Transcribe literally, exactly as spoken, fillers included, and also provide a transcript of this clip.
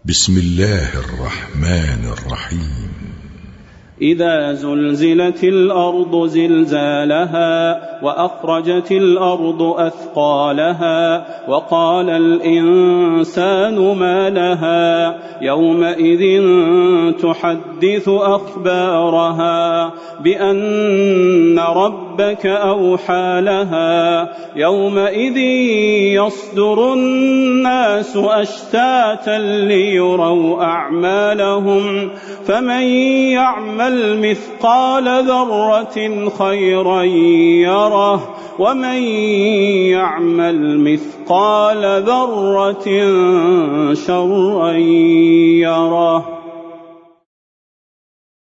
بسم الله الرحمن الرحيم. إذا زلزلت الأرض زلزالها وأخرجت الأرض أثقالها وقال الإنسان ما لها يومئذ تحدث أخبارها بأن ربك أوحى لها يومئذ يصدر الناس أشتاتا ليروا أعمالهم فمن يعمل مثقال ذرة خيرا يره ومن يعمل مثقال ذرة شرا يره.